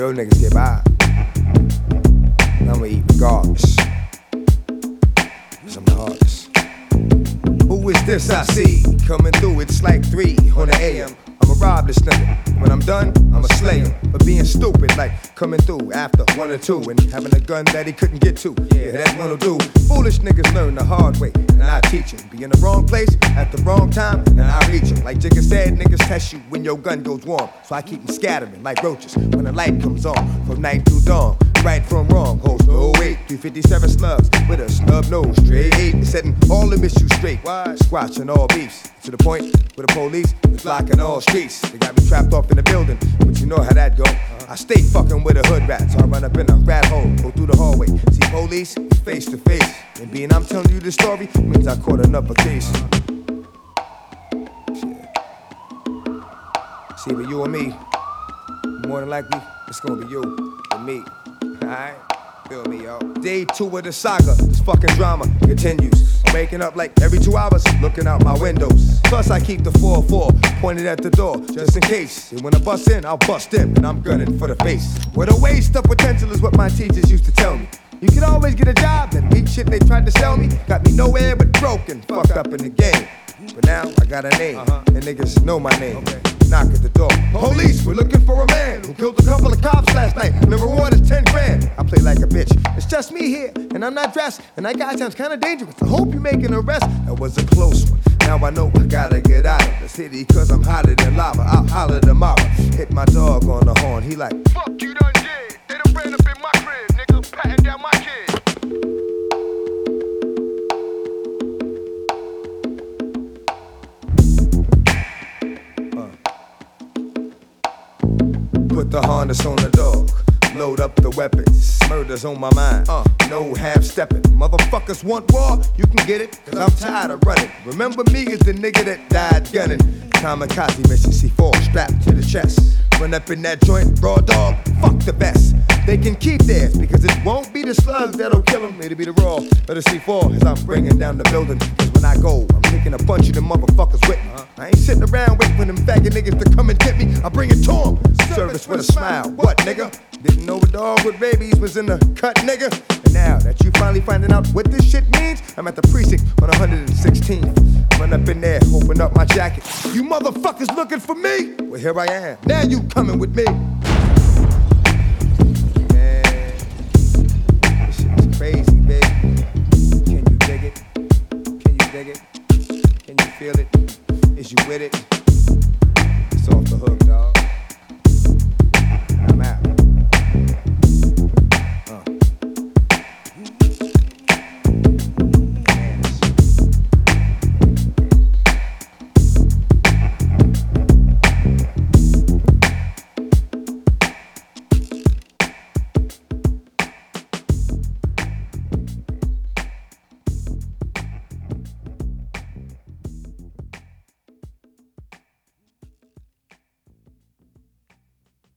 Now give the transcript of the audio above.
real niggas get by. And I'ma eat regardless, 'cause I'm the hardest. Who is this I see coming through? It's like 3 on the AM. I'ma rob this nigga. When I'm done, I'ma slay him. But being stupid, like coming through after 1 or 2 and having a gun that he couldn't get to. Yeah, that's what'll do. Foolish niggas learn the hard way, and I teach them. Be in the wrong place at the wrong time, and I reach them. Like Jigga said, niggas test you when your gun goes warm. So I keep them scattering like roaches when the light comes on from night through dawn. Right from wrong, holds no weight. 357 slugs with a snub nose, straight 8. Setting all the miss you straight. Squashing all beefs. To the point where the police is blocking all streets. They got me trapped off in the building, but you know how that go. I stay fucking with a hood rat, so I run up in a rat hole, go through the hallway, see police face to face. And being I'm telling you this story means I caught another case. Shit. See, but you and me, more than likely, it's gonna be you and me. Alright? Feel me, yo. Day 2 of the saga, this fucking drama continues. I'm waking up like every 2 hours, looking out my windows. Plus I keep the 4-4 pointed at the door, just in case. And when I bust in, I'll bust in, and I'm gunning for the face. With a waste of potential is what my teachers used to tell me. You can always get a job, that weak shit they tried to sell me got me nowhere but broken, fucked up in the game. But now I got a name, and niggas know my name. Knock at the door. Police, we're looking for a man who killed a couple of cops last night. And the reward is 10 grand. I play like a bitch. It's just me here, and I'm not dressed. And that guy sounds kinda dangerous. I hope you make an arrest. That was a close one. Now I know I gotta get out of the city, 'cause I'm hotter than lava. I'll holler tomorrow. Hit my dog on the horn. He like, fuck you done did. They done ran up in my crib, nigga, patting down my kid. put the harness on the dog, load up the weapons, murder's on my mind, no half-stepping. Motherfuckers want war, you can get it, 'cause I'm tired of running. Remember me as the nigga that died gunning. Kamikaze mission C4 strapped to the chest. Run up in that joint, raw dog, fuck the best. They can keep theirs, because it won't be the slugs that'll kill them. It'll be the raw of the C4 as I'm bringing down the building. 'Cause when I go, I'm taking a bunch of them motherfuckers with me. I ain't sitting around waiting for them faggot niggas to come and get me. I bring it to them. Service with a smile. What, nigga? Didn't know a dog with rabies was in the cut, nigga. And now that you finally finding out what this shit means, I'm at the precinct on 116th. Run up in there, open up my jacket. You motherfuckers looking for me? Well, here I am. Now you coming with me. Man, this shit is crazy, baby. Can you dig it? Can you dig it? Can you feel it? Is you with it? It's off the hook, dog.